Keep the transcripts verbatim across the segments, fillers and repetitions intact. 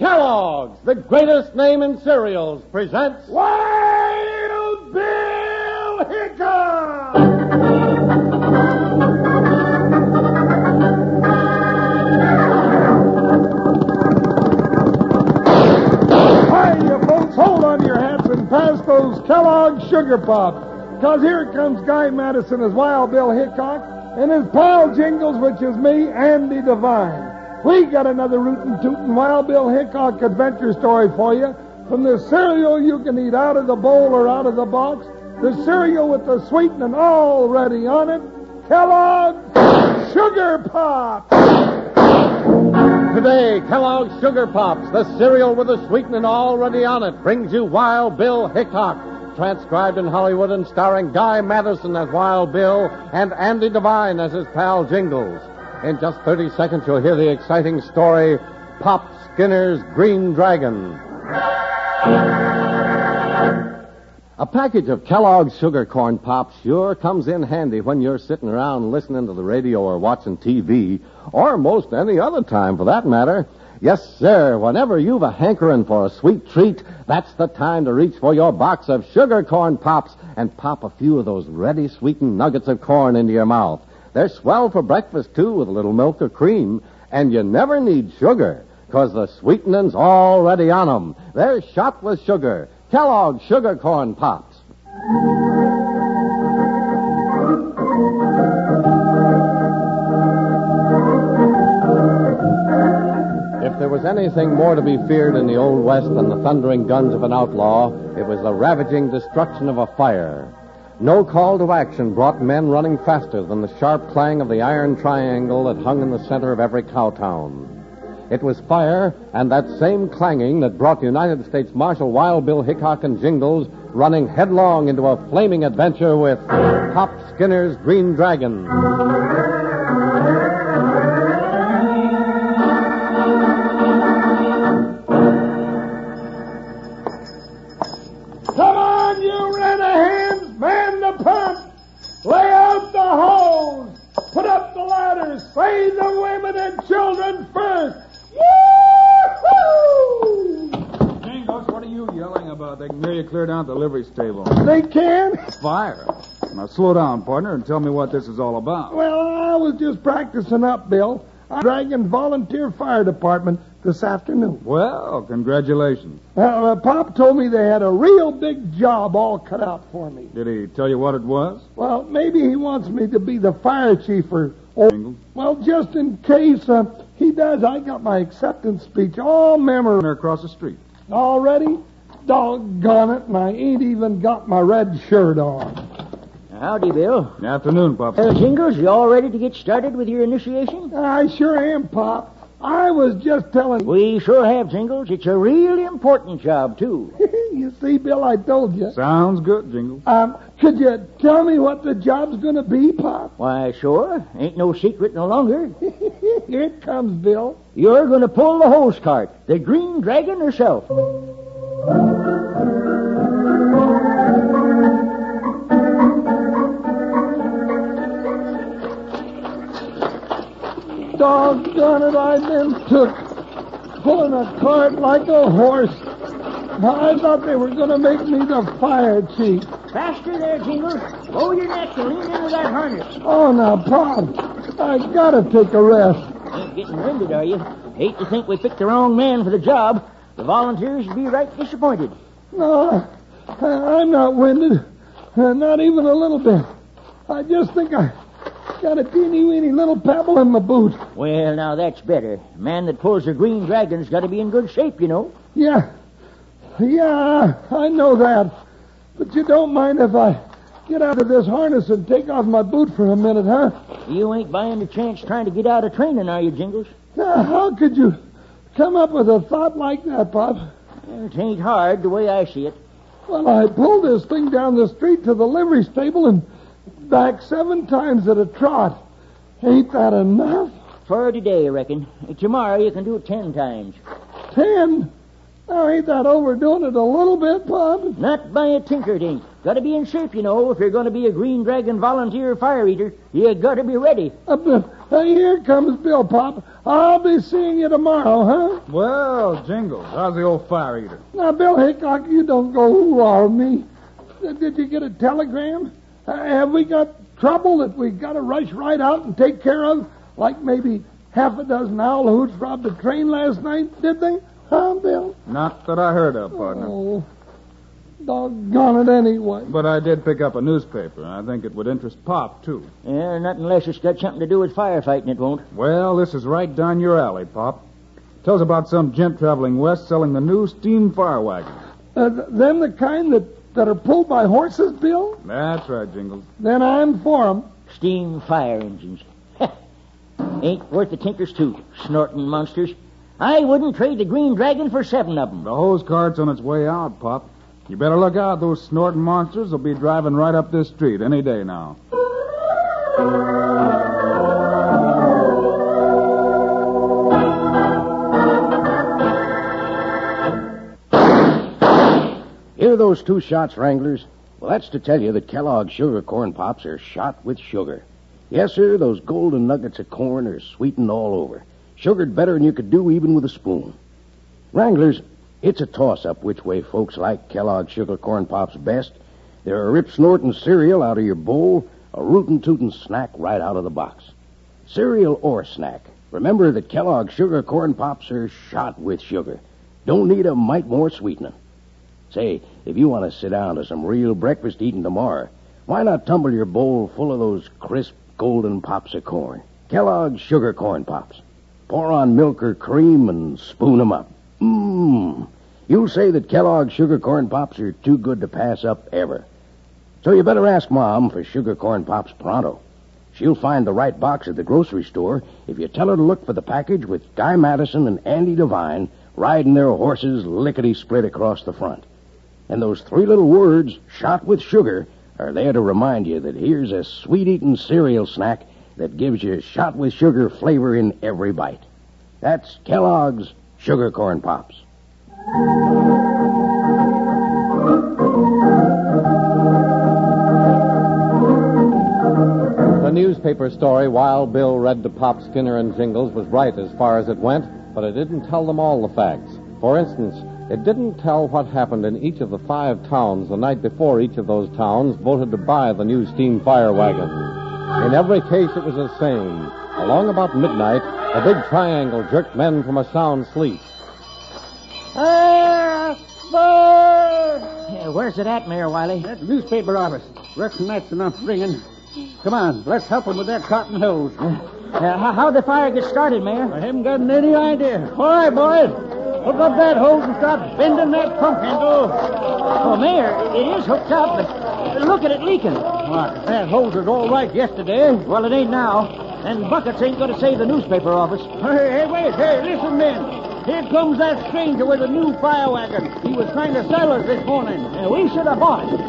Kellogg's, the greatest name in cereals, presents Wild Bill Hickok! Hi, you folks, hold on to your hats and pass those Kellogg's Sugar Pops. Because here comes Guy Madison as Wild Bill Hickok and his pal Jingles, which is me, Andy Devine. We got another rootin' tootin' Wild Bill Hickok adventure story for you from the cereal you can eat out of the bowl or out of the box, the cereal with the sweetening already on it, Kellogg's Sugar Pops. Today, Kellogg's Sugar Pops, the cereal with the sweetening already on it, brings you Wild Bill Hickok, transcribed in Hollywood and starring Guy Madison as Wild Bill and Andy Devine as his pal Jingles. In just thirty seconds, you'll hear the exciting story, Pop Skinner's Green Dragon. A package of Kellogg's Sugar Corn Pops sure comes in handy when you're sitting around listening to the radio or watching T V, or most any other time for that matter. Yes, sir, whenever you've a hankering for a sweet treat, that's the time to reach for your box of Sugar Corn Pops and pop a few of those ready sweetened nuggets of corn into your mouth. They're swell for breakfast, too, with a little milk or cream. And you never need sugar, because the sweetening's already on them. They're shot with sugar. Kellogg's Sugar Corn Pops. If there was anything more to be feared in the Old West than the thundering guns of an outlaw, it was the ravaging destruction of a fire. No call to action brought men running faster than the sharp clang of the iron triangle that hung in the center of every cow town. It was fire and that same clanging that brought United States Marshal Wild Bill Hickok and Jingles running headlong into a flaming adventure with Pop Skinner's Green Dragon. Come on, you red-hands! Man the pump! Lay out the hose! Put up the ladders! Save the women and children first! Yee-hoo! Jingles, what are you yelling about? They can hear you clear down at the livery stable. They can? Fire. Now slow down, partner, and tell me what this is all about. Well, I was just practicing up, Bill. I'm dragging volunteer fire department this afternoon. Well, congratulations. Well, uh, Pop told me they had a real big job all cut out for me. Did he tell you what it was? Well, maybe he wants me to be the fire chief for... Jingles? Well, just in case uh, he does, I got my acceptance speech all memorized. They're across the street. Already? Doggone it, and I ain't even got my red shirt on. Howdy, Bill. Afternoon, Pop. Uh, Jingles, you all ready to get started with your initiation? I sure am, Pop. I was just telling... We sure have, Jingles. It's a really important job, too. You see, Bill, I told you. Sounds good, Jingles. Um, could you tell me what the job's going to be, Pop? Why, sure. Ain't no secret no longer. Here it comes, Bill. You're going to pull the hose cart, the Green Dragon herself. Doggone it, I've been took. Pulling a cart like a horse. I thought they were going to make me the fire chief. Faster there, Jingles. Lower your neck and lean into that harness. Oh, now, Pop, I got to take a rest. Ain't getting winded, are you? Hate to think we picked the wrong man for the job. The volunteers would be right disappointed. No, I- I'm not winded. Uh, not even a little bit. I just think I got a teeny-weeny little pebble in my boot. Well, now that's better. A man that pulls a Green Dragon's got to be in good shape, you know. Yeah, yeah, I know that. But you don't mind if I get out of this harness and take off my boot for a minute, huh? You ain't by any chance trying to get out of training, are you, Jingles? Now, how could you come up with a thought like that, Pop? Well, it ain't hard the way I see it. Well, I pulled this thing down the street to the livery stable and back seven times at a trot. Ain't that enough? For today, I reckon. Tomorrow you can do it ten times. Ten? Now, ain't that overdoing it a little bit, Pop? Not by a tinker, it ain't. Got to be in shape, you know. If you're going to be a Green Dragon volunteer fire eater, you got to be ready. Uh, but, Uh, here comes Bill, Pop. I'll be seeing you tomorrow, huh? Well, Jingles, how's the old fire eater? Now, Bill Hickok, you don't go hoo-ah me. Uh, Did you get a telegram? Uh, have we got trouble that we got to rush right out and take care of? Like maybe half a dozen owl hoots robbed a train last night, did they? Huh, Bill? Not that I heard of, partner. Oh, doggone it anyway. But I did pick up a newspaper. I think it would interest Pop, too. Yeah, not unless it's got something to do with firefighting, it won't. Well, this is right down your alley, Pop. Tells about some gent traveling west selling the new steam fire wagon. Uh, th- them the kind that, that are pulled by horses, Bill? That's right, Jingles. Then I'm for 'em. Steam fire engines. Ain't worth the tinker's tooth, snorting monsters. I wouldn't trade the Green Dragon for seven of them. The hose cart's on its way out, Pop. You better look out. Those snorting monsters will be driving right up this street any day now. Hear those two shots, Wranglers? Well, that's to tell you that Kellogg's Sugar Corn Pops are shot with sugar. Yes, sir, those golden nuggets of corn are sweetened all over. Sugared better than you could do even with a spoon. Wranglers, it's a toss-up which way folks like Kellogg's Sugar Corn Pops best. They're a rip-snorting cereal out of your bowl, a rootin'-tootin' snack right out of the box. Cereal or snack, remember that Kellogg's Sugar Corn Pops are shot with sugar. Don't need a mite more sweetening. Say, if you want to sit down to some real breakfast eating tomorrow, why not tumble your bowl full of those crisp, golden pops of corn? Kellogg's Sugar Corn Pops. Pour on milk or cream and spoon 'em up. Mmm. You'll say that Kellogg's Sugar Corn Pops are too good to pass up ever. So you better ask Mom for Sugar Corn Pops pronto. She'll find the right box at the grocery store if you tell her to look for the package with Guy Madison and Andy Devine riding their horses lickety-split across the front. And those three little words, shot with sugar, are there to remind you that here's a sweet-eating cereal snack that gives you shot with sugar flavor in every bite. That's Kellogg's Sugar Corn Pops. The newspaper story Wild Bill read to Pop, Skinner, and Jingles was right as far as it went, but it didn't tell them all the facts. For instance, it didn't tell what happened in each of the five towns the night before each of those towns voted to buy the new steam fire wagon. In every case, it was the same. Along about midnight, a big triangle jerked men from a sound sleep. Ah, yeah, where's it at, Mayor Wiley? That's the newspaper office. Reckon that's enough ringing. Come on, let's help him with that cotton hose. Uh, how, how'd the fire get started, Mayor? I haven't got any idea. All right, boys. Hook up that hose and start bending that pump handle. Oh, Mayor, it is hooked up, but look at it leaking. What? That hose was all right yesterday. Well, it ain't now. And buckets ain't going to save the newspaper office. Hey, hey, wait. Hey, listen, men. Here comes that stranger with a new fire wagon. He was trying to sell us this morning. Yeah, we should have bought it.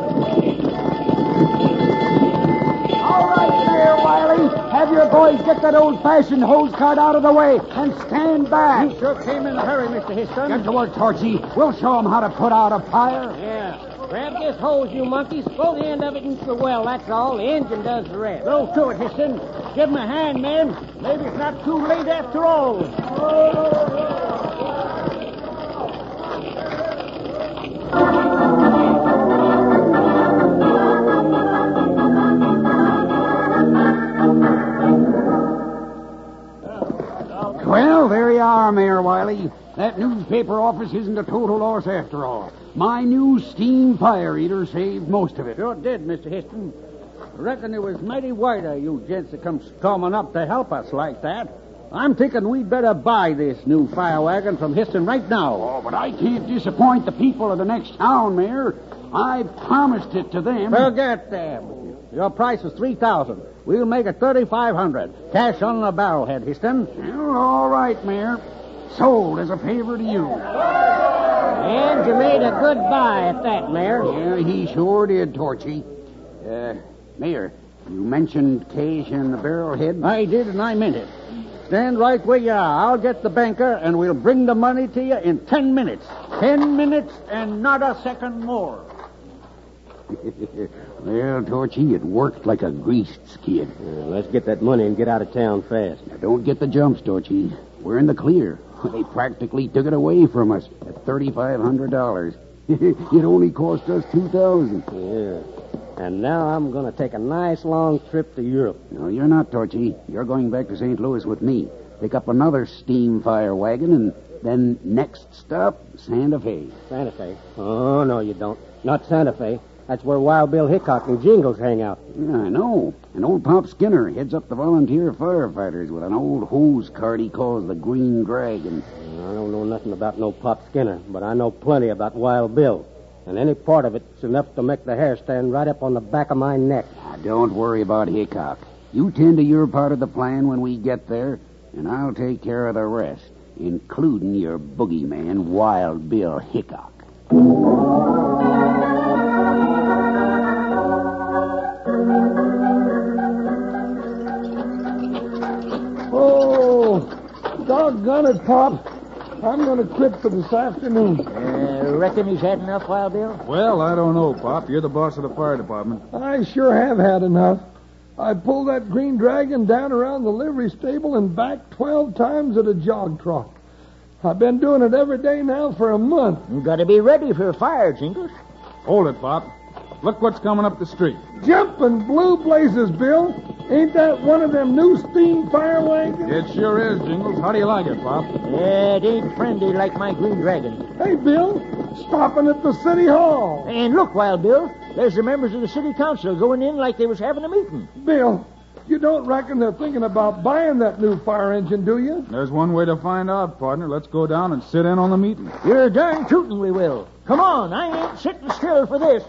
All right, Mayor Wiley. Have your boys get that old-fashioned hose cart out of the way and stand back. You sure came in a hurry, Mister Histon. Get to work, Torchy. We'll show them how to put out a fire. Yeah. Grab this hose, you monkeys. Throw the end of it into the well, that's all. The engine does the rest. Go to it, Histon. Give him a hand, men. Maybe it's not too late after all. Well, there you are, Mayor Wiley. That newspaper office isn't a total loss after all. My new steam fire eater saved most of it. Sure did, Mister Histon. Reckon it was mighty white of you gents that come storming up to help us like that. I'm thinking we'd better buy this new fire wagon from Histon right now. Oh, but I can't disappoint the people of the next town, Mayor. I promised it to them. Forget them. Your price was three thousand dollars. We'll make it thirty-five hundred dollars. Cash on the barrelhead, Histon. Well, all right, Mayor. Sold as a favor to you. And you made a good buy at that, Mayor. Yeah, he sure did, Torchy. Uh, Mayor, you mentioned cash in the barrelhead. I did, and I meant it. Stand right where you are. I'll get the banker, and we'll bring the money to you in ten minutes. Ten minutes and not a second more. Well, Torchy, it worked like a greased skid. Uh, let's get that money and get out of town fast. Now, don't get the jumps, Torchy. We're in the clear. They practically took it away from us at thirty-five hundred dollars. It only cost us two thousand dollars. Yeah. And now I'm going to take a nice long trip to Europe. No, you're not, Torchy. You're going back to Saint Louis with me. Pick up another steam fire wagon, and then next stop, Santa Fe. Santa Fe? Oh, no, you don't. Not Santa Fe. That's where Wild Bill Hickok and Jingles hang out. Yeah, I know. And old Pop Skinner heads up the volunteer firefighters with an old hose cart he calls the Green Dragon. I don't know nothing about no Pop Skinner, but I know plenty about Wild Bill. And any part of it's enough to make the hair stand right up on the back of my neck. Now, don't worry about Hickok. You tend to your part of the plan when we get there, and I'll take care of the rest, including your boogeyman, Wild Bill Hickok. Oh, doggone it, Pop. I'm going to quit for this afternoon. Uh, reckon he's had enough, Wild Bill? Well, I don't know, Pop. You're the boss of the fire department. I sure have had enough. I pulled that Green Dragon down around the livery stable and back twelve times at a jog trot. I've been doing it every day now for a month. You got to be ready for a fire, Jingles. Hold it, Pop. Look what's coming up the street. Jumping blue blazes, Bill. Ain't that one of them new steam fire wagons? It sure is, Jingles. How do you like it, Pop? Yeah, it ain't friendly like my Green Dragon. Hey, Bill, stopping at the city hall. And look, Wild Bill, there's the members of the city council going in like they was having a meeting. Bill, you don't reckon they're thinking about buying that new fire engine, do you? There's one way to find out, partner. Let's go down and sit in on the meeting. You're darn tootin' we will. Come on, I ain't sitting still for this.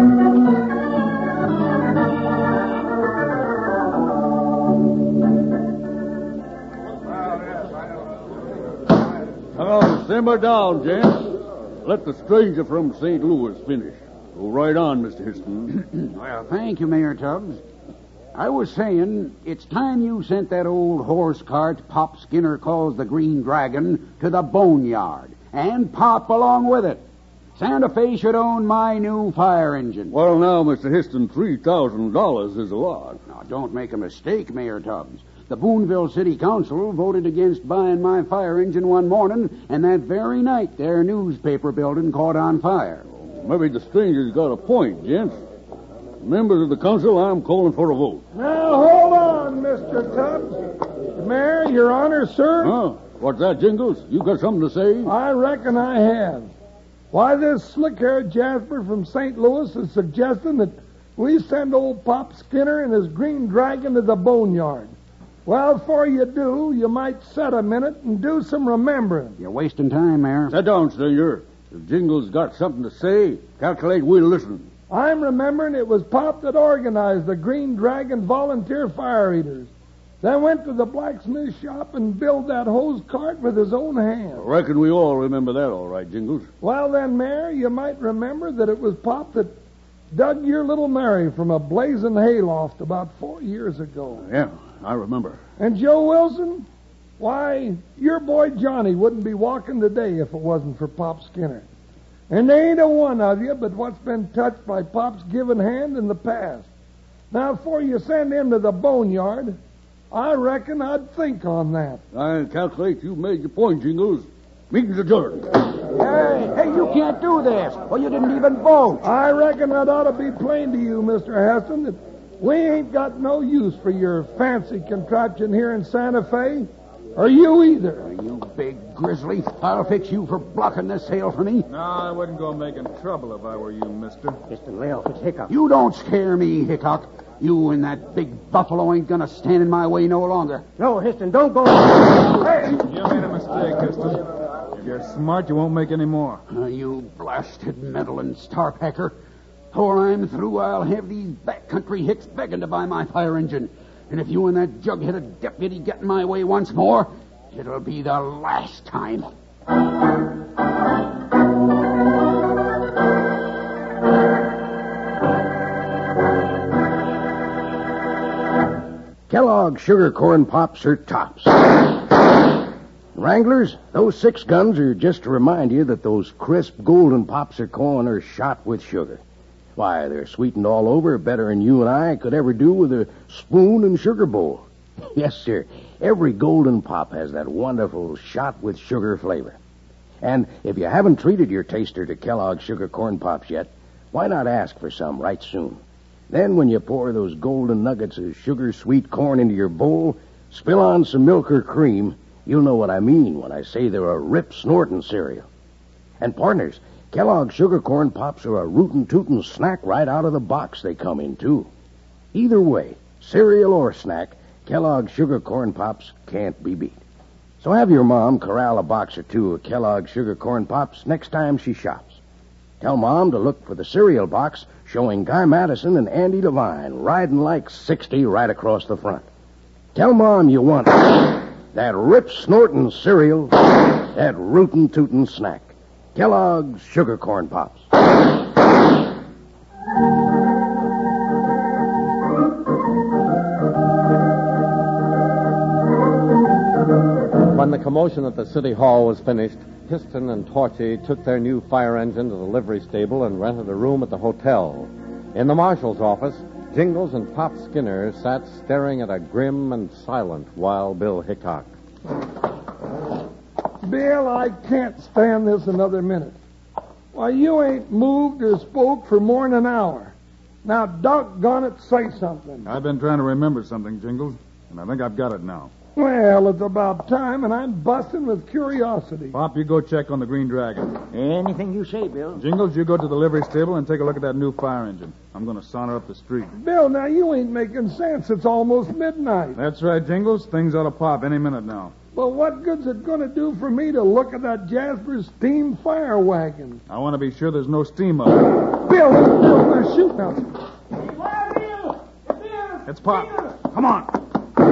Now, simmer down, gents. Let the stranger from Saint Louis finish. Go right on, Mister Histon. Well, thank you, Mayor Tubbs. I was saying, it's time you sent that old horse cart Pop Skinner calls the Green Dragon to the boneyard, and Pop along with it. Santa Fe should own my new fire engine. Well, now, Mister Histon, three thousand dollars is a lot. Now, don't make a mistake, Mayor Tubbs. The Boonville City Council voted against buying my fire engine one morning, and that very night their newspaper building caught on fire. Maybe the stranger's got a point, gents. Members of the council, I'm calling for a vote. Now, hold on, Mister Tubbs. Mayor, Your Honor, sir. Huh? What's that, Jingles? You got something to say? I reckon I have. Why, this slick-haired Jasper from Saint Louis is suggesting that we send old Pop Skinner and his Green Dragon to the boneyard. Well, before you do, you might sit a minute and do some remembering. You're wasting time, Mayor. Sit down, stranger. If Jingles got something to say, calculate we'll listen. I'm remembering it was Pop that organized the Green Dragon Volunteer Fire Eaters. Then went to the blacksmith shop and built that hose cart with his own hands. I reckon we all remember that all right, Jingles. Well, then, Mayor, you might remember that it was Pop that dug your little Mary from a blazing hayloft about four years ago. Yeah, I remember. And Joe Wilson? Why, your boy Johnny wouldn't be walking today if it wasn't for Pop Skinner. And there ain't a one of you but what's been touched by Pop's giving hand in the past. Now, before you send him to the boneyard, I reckon I'd think on that. I calculate you made your point, Jingles. Meeting's adjourned. Hey, hey, you can't do this. Well, you didn't even vote. I reckon that ought to be plain to you, Mister Heston, that we ain't got no use for your fancy contraption here in Santa Fe. Or you either. Oh, you big grizzly. I'll fix you for blocking this sale for me. No, I wouldn't go making trouble if I were you, mister. Mister Lale, it's Hickok. You don't scare me, Hickok. You and that big buffalo ain't gonna stand in my way no longer. No, Histon, don't go. Hey! You made a mistake, Histon. If you're smart, you won't make any more. Uh, you blasted meddling starpacker. Before I'm through, I'll have these backcountry hicks begging to buy my fire engine. And if you and that jug-headed deputy get in my way once more, it'll be the last time. Kellogg Sugar Corn Pops are tops. Wranglers, those six guns are just to remind you that those crisp golden pops of corn are shot with sugar. Why, they're sweetened all over better than you and I could ever do with a spoon and sugar bowl. Yes, sir. Every Golden Pop has that wonderful shot with sugar flavor. And if you haven't treated your taster to Kellogg's Sugar Corn Pops yet, why not ask for some right soon? Then when you pour those golden nuggets of sugar-sweet corn into your bowl, spill on some milk or cream, you'll know what I mean when I say they're a rip-snortin' cereal. And partners, Kellogg's Sugar Corn Pops are a rootin'-tootin' snack right out of the box they come in, too. Either way, cereal or snack, Kellogg's Sugar Corn Pops can't be beat. So have your mom corral a box or two of Kellogg's Sugar Corn Pops next time she shops. Tell Mom to look for the cereal box showing Guy Madison and Andy Devine riding like sixty right across the front. Tell Mom you want that rip-snortin' cereal, that rootin'-tootin' snack. Kellogg's Sugar Corn Pops. When the commotion at the city hall was finished, Histon and Torchy took their new fire engine to the livery stable and rented a room at the hotel. In the marshal's office, Jingles and Pop Skinner sat staring at a grim and silent Wild Bill Hickok. Bill, I can't stand this another minute. Why, you ain't moved or spoke for more than an hour. Now, doggone it, say something. I've been trying to remember something, Jingles, and I think I've got it now. Well, it's about time, and I'm busting with curiosity. Pop, you go check on the Green Dragon. Anything you say, Bill. Jingles, you go to the livery stable and take a look at that new fire engine. I'm going to saunter up the street. Bill, now you ain't making sense. It's almost midnight. That's right, Jingles. Things ought to pop any minute now. Well, what good's it going to do for me to look at that Jasper's steam fire wagon? I want to be sure there's no steam up it. Bill, Bill, they're shooting us. Where, Bill? Bill! It's Pop. Come on.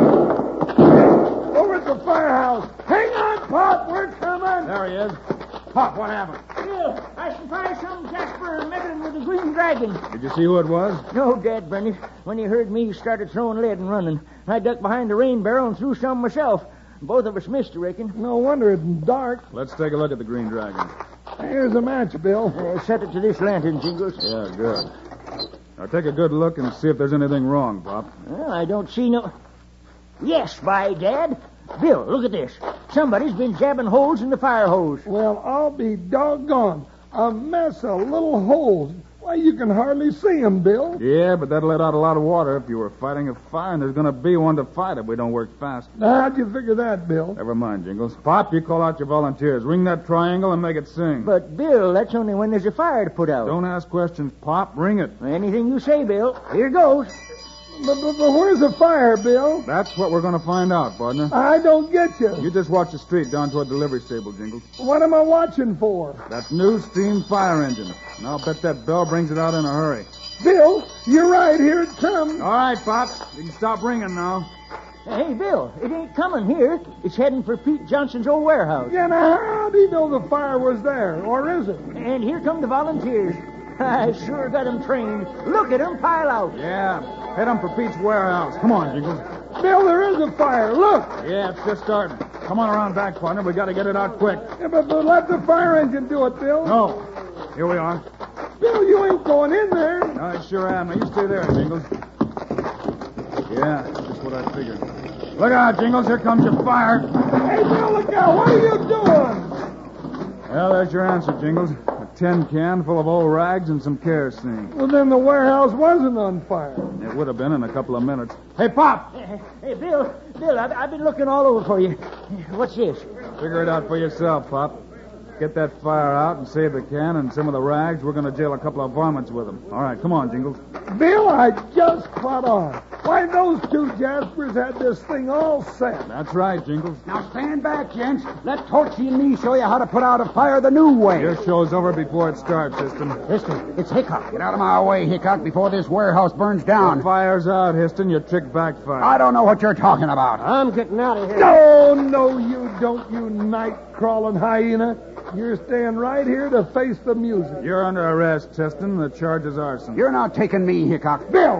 Over at the firehouse. Hang on, Pop. We're coming. There he is. Pop, what happened? Bill, I should fire some Jasper meddling with the Green Dragon. Did you see who it was? No, Dad Burnett. When he heard me, he started throwing lead and running. I ducked behind the rain barrel and threw some myself. Both of us missed, I reckon. No wonder it's dark. Let's take a look at the Green Dragon. Here's a match, Bill. Uh, set it to this lantern, Jingles. Yeah, good. Now take a good look and see if there's anything wrong, Pop. Well, I don't see no... Yes, by Dad. Bill, look at this. Somebody's been jabbing holes in the fire hose. Well, I'll be doggone. A mess of little holes. Why, you can hardly see them, Bill. Yeah, but that'll let out a lot of water if you were fighting a fire, and there's going to be one to fight if we don't work fast. Now, how'd you figure that, Bill? Never mind, Jingles. Pop, you call out your volunteers. Ring that triangle and make it sing. But, Bill, that's only when there's a fire to put out. Don't ask questions, Pop. Ring it. Anything you say, Bill. Here goes. But, but, but where's the fire, Bill? That's what we're going to find out, partner. I don't get you. You just watch the street down toward the delivery stable, Jingles. What am I watching for? That new steam fire engine. And I'll bet that bell brings it out in a hurry. Bill, you're right. Here it comes. All right, Pop. You can stop ringing now. Hey, Bill, it ain't coming here. It's heading for Pete Johnson's old warehouse. Yeah, now, how do you know the fire was there? Or is it? And here come the volunteers. I sure got 'em trained. Look at 'em pile out. Yeah, head on for Pete's warehouse. Come on, Jingles. Bill, there is a fire. Look. Yeah, it's just starting. Come on around back, partner. We got to get it out quick. Yeah, but, but let the fire engine do it, Bill. No. Here we are. Bill, you ain't going in there. I sure am. Now, you stay there, Jingles. Yeah, just what I figured. Look out, Jingles. Here comes your fire. Hey, Bill, look out. What are you doing? Well, there's your answer, Jingles. A tin can full of old rags and some kerosene. Well, then the warehouse wasn't on fire. It would have been in a couple of minutes. Hey, Pop! Hey, hey, Bill, Bill, I've, I've been looking all over for you. What's this? Figure it out for yourself, Pop. Get that fire out and save the can and some of the rags. We're going to jail a couple of varmints with them. All right, come on, Jingles. Bill, I just caught on. Why, those two Jaspers had this thing all set. That's right, Jingles. Now stand back, gents. Let Torchy and me show you how to put out a fire the new way. Your show's over before it starts, Histon. Histon, it's Hickok. Get out of my way, Hickok, before this warehouse burns down. The fire's out, Histon. Your trick backfired. I don't know what you're talking about. I'm getting out of here. No, no, you don't, you night-crawling hyena. You're staying right here to face the music. You're under arrest, Histon. The charge is arson. You're not taking me, Hickok. Bill!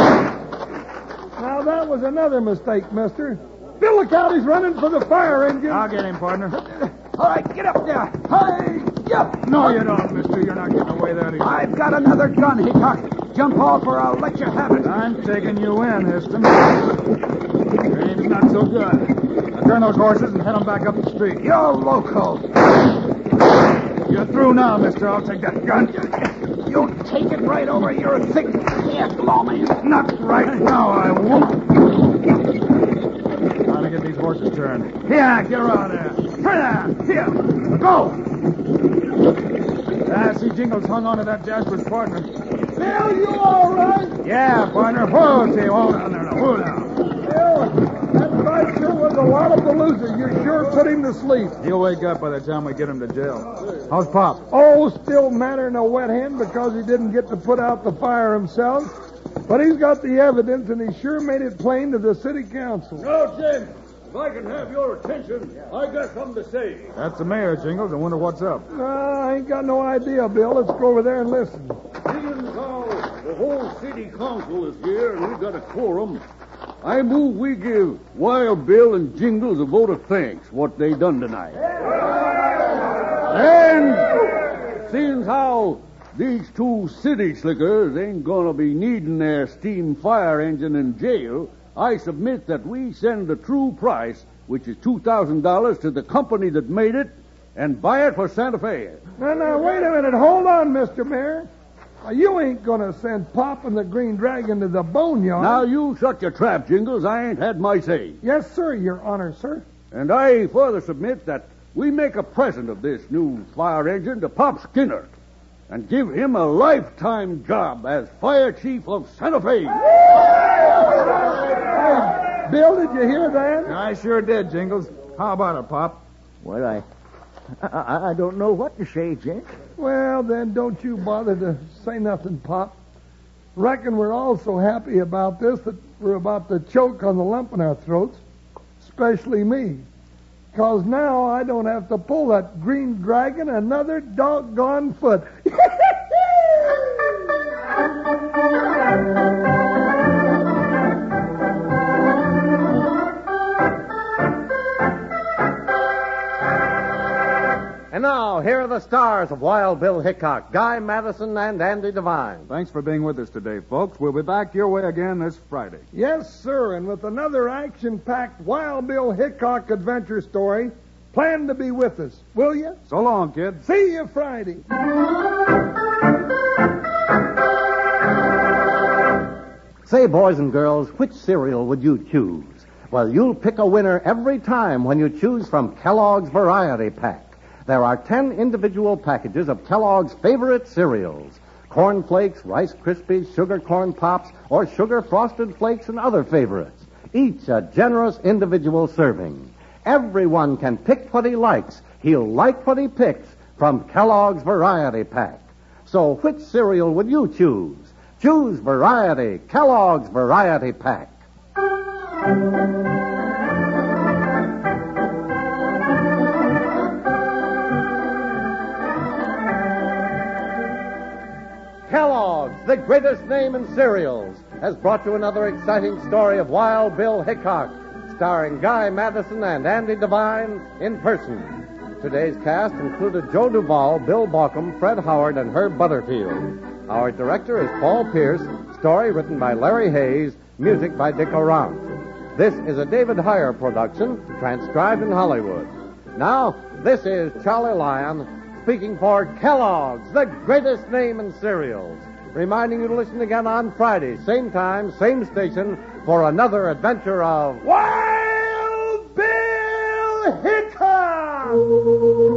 Now, that was another mistake, mister. Bill, look out. He's running for the fire engine. I'll get him, partner. All right, get up there. Hey! Yep. No, you don't, mister. You're not getting away that easy. I've got another gun, Hickok. Jump off or I'll let you have it. I'm taking you in, Histon. Your aim's not so good. Now turn those horses and head them back up the street. You're loco. You're through now, mister. I'll take that gun. You take it right over your thick head, lawman. Not right now, I won't. Time to get these horses turned. Yeah, get around there. Turn there. Here. Go. Ah, see, Jingles hung on to that Jasper's partner. Bill, you all right? Yeah, partner. Whoa, see, hold on there. Whoa now. Bill, that fight sure was a lot of the loser. You sure put him to sleep. He'll wake up by the time we get him to jail. How's Pop? Oh, still madder than a wet hen because he didn't get to put out the fire himself. But he's got the evidence, and he sure made it plain to the city council. Now, Jim, if I can have your attention, I got something to say. That's the mayor, Jingles. I wonder what's up. Uh, I ain't got no idea, Bill. Let's go over there and listen. Seeing how the whole city council is here and we got a quorum, I move we give Wild Bill and Jingles a vote of thanks what they done tonight. And seeing how these two city slickers ain't gonna be needing their steam fire engine in jail, I submit that we send the true price, which is two thousand dollars, to the company that made it and buy it for Santa Fe. Now, now, wait a minute. Hold on, Mister Mayor. Uh, you ain't going to send Pop and the Green Dragon to the boneyard. Now, you shut your trap, Jingles. I ain't had my say. Yes, sir, Your Honor, sir. And I further submit that we make a present of this new fire engine to Pop Skinner and give him a lifetime job as fire chief of Santa Fe. Hey, Bill, did you hear that? I sure did, Jingles. How about it, Pop? Well, I, I, I don't know what to say, Jim. Well, then don't you bother to say nothing, Pop. Reckon we're all so happy about this that we're about to choke on the lump in our throats, especially me. Because now I don't have to pull that Green Dragon another doggone foot. And now, here are the stars of Wild Bill Hickok, Guy Madison, and Andy Devine. Thanks for being with us today, folks. We'll be back your way again this Friday. Yes, sir, and with another action-packed Wild Bill Hickok adventure story, plan to be with us, will you? So long, kid. See you Friday. Say, boys and girls, which cereal would you choose? Well, you'll pick a winner every time when you choose from Kellogg's Variety Pack. There are ten individual packages of Kellogg's favorite cereals. Corn Flakes, Rice Krispies, Sugar Corn Pops, or Sugar Frosted Flakes and other favorites. Each a generous individual serving. Everyone can pick what he likes. He'll like what he picks from Kellogg's Variety Pack. So which cereal would you choose? Choose Variety, Kellogg's Variety Pack. Kellogg's, the greatest name in cereals, has brought you another exciting story of Wild Bill Hickok, starring Guy Madison and Andy Devine in person. Today's cast included Joe Duvall, Bill Baucom, Fred Howard, and Herb Butterfield. Our director is Paul Pierce, story written by Larry Hayes, music by Dick Orant. This is a David Heyer production, transcribed in Hollywood. Now, this is Charlie Lyon, speaking for Kellogg's, the greatest name in cereals, reminding you to listen again on Friday, same time, same station, for another adventure of Wild Bill Hickok!